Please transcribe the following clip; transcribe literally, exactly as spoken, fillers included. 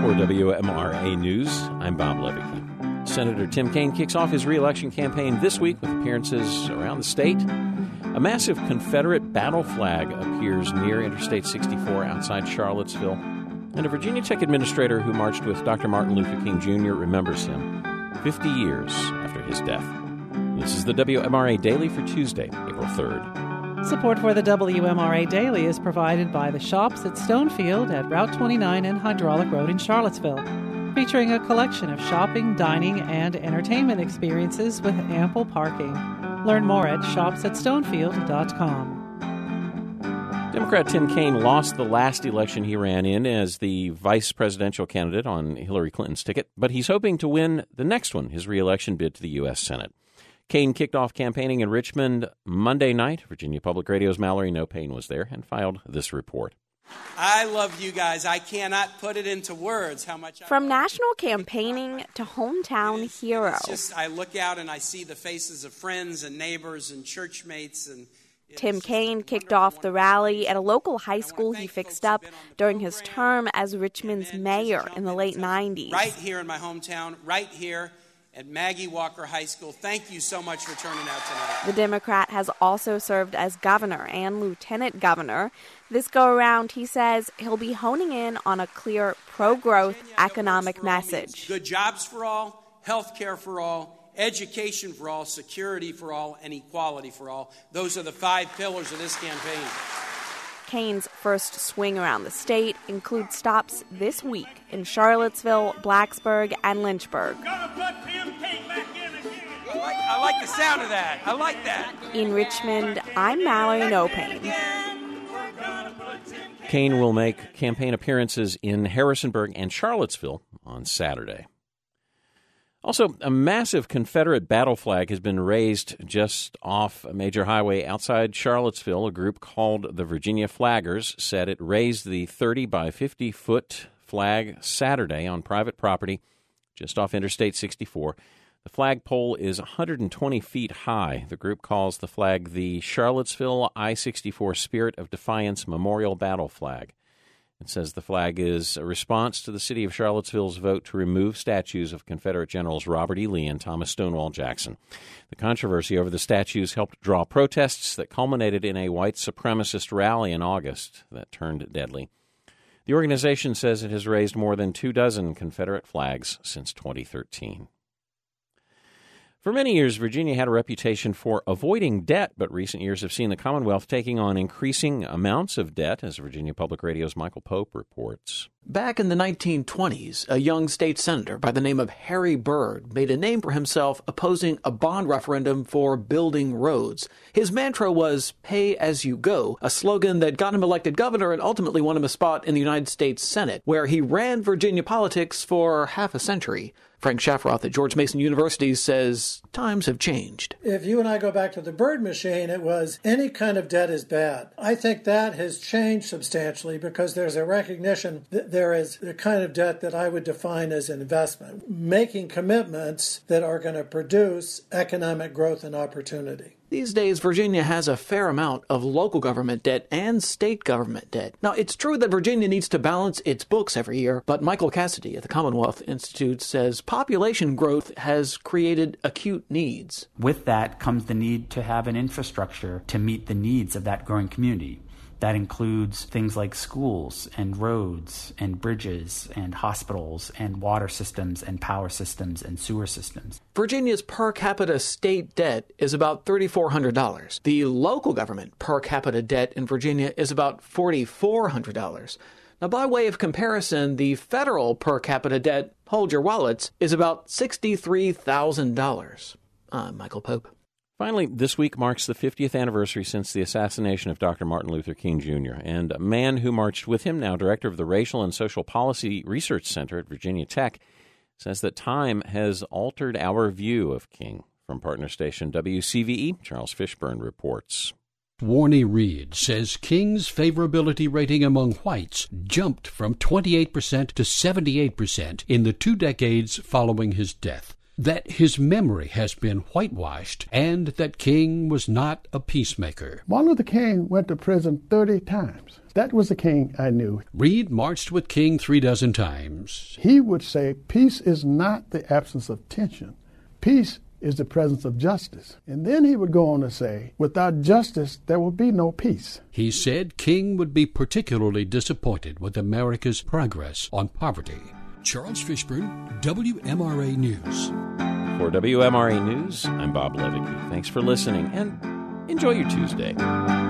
For W M R A News, I'm Bob Levy. Senator Tim Kaine kicks off his re-election campaign this week with appearances around the state. A massive Confederate battle flag appears near Interstate sixty-four outside Charlottesville. And a Virginia Tech administrator who marched with Doctor Martin Luther King Junior remembers him fifty years after his death. This is the W M R A Daily for Tuesday, April third. Support for the W M R A Daily is provided by the Shops at Stonefield at Route twenty-nine and Hydraulic Road in Charlottesville, featuring a collection of shopping, dining, and entertainment experiences with ample parking. Learn more at shops at stonefield dot com. Democrat Tim Kaine lost the last election he ran in as the vice presidential candidate on Hillary Clinton's ticket, but he's hoping to win the next one, his re-election bid to the U S Senate. Kaine kicked off campaigning in Richmond Monday night. Virginia Public Radio's Mallory Nopayne was there and filed this report. I love you guys. I cannot put it into words how much I From national campaigning to hometown it's, hero. It's just, I look out and I see the faces of friends and neighbors and church mates. And Tim Kaine kicked off the rally at a local high school he fixed up during his term as Richmond's mayor in the late nineties. Right here in my hometown, right here at Maggie Walker High School. Thank you so much for turning out tonight. The Democrat has also served as governor and lieutenant governor. This go-around, he says, he'll be honing in on a clear pro-growth economic message. Good jobs for all, health care for all, education for all, security for all, and equality for all. Those are the five pillars of this campaign. Kaine's first swing around the state includes stops this week in Charlottesville, Blacksburg, and Lynchburg. I like, I like the sound of that. I like that. In Richmond, I'm Mallory Nopayne. Kaine will make campaign appearances in Harrisonburg and Charlottesville on Saturday. Also, a massive Confederate battle flag has been raised just off a major highway outside Charlottesville. A group called the Virginia Flaggers said it raised the thirty by fifty foot flag Saturday on private property just off Interstate sixty-four. The flagpole is one hundred twenty feet high. The group calls the flag the Charlottesville I sixty-four Spirit of Defiance Memorial Battle Flag. It says the flag is a response to the city of Charlottesville's vote to remove statues of Confederate Generals Robert E. Lee and Thomas Stonewall Jackson. The controversy over the statues helped draw protests that culminated in a white supremacist rally in August that turned deadly. The organization says it has raised more than two dozen Confederate flags since twenty thirteen. For many years, Virginia had a reputation for avoiding debt, but recent years have seen the Commonwealth taking on increasing amounts of debt, as Virginia Public Radio's Michael Pope reports. Back in the nineteen twenties, a young state senator by the name of Harry Byrd made a name for himself opposing a bond referendum for building roads. His mantra was pay as you go, a slogan that got him elected governor and ultimately won him a spot in the United States Senate, where he ran Virginia politics for half a century. Frank Shafroth at George Mason University says times have changed. If you and I go back to the Byrd machine, it was any kind of debt is bad. I think that has changed substantially because there's a recognition that there is the kind of debt that I would define as investment, making commitments that are going to produce economic growth and opportunity. These days, Virginia has a fair amount of local government debt and state government debt. Now, it's true that Virginia needs to balance its books every year, but Michael Cassidy at the Commonwealth Institute says population growth has created acute needs. With that comes the need to have an infrastructure to meet the needs of that growing community. That includes things like schools and roads and bridges and hospitals and water systems and power systems and sewer systems. Virginia's per capita state debt is about three thousand four hundred dollars. The local government per capita debt in Virginia is about four thousand four hundred dollars. Now, by way of comparison, the federal per capita debt, hold your wallets, is about sixty-three thousand dollars. I'm Michael Pope. Finally, this week marks the fiftieth anniversary since the assassination of Doctor Martin Luther King Junior, and a man who marched with him, now director of the Racial and Social Policy Research Center at Virginia Tech, says that time has altered our view of King. From partner station W C V E, Charles Fishburne reports. Warney Reed says King's favorability rating among whites jumped from twenty-eight percent to seventy-eight percent in the two decades following his death. That his memory has been whitewashed, and that King was not a peacemaker. Martin Luther King went to prison thirty times. That was the King I knew. Reed marched with King three dozen times. He would say, peace is not the absence of tension. Peace is the presence of justice. And then he would go on to say, without justice, there will be no peace. He said King would be particularly disappointed with America's progress on poverty. Charles Fishburne, W M R A News. For W M R A News, I'm Bob Levicki. Thanks for listening, and enjoy your Tuesday.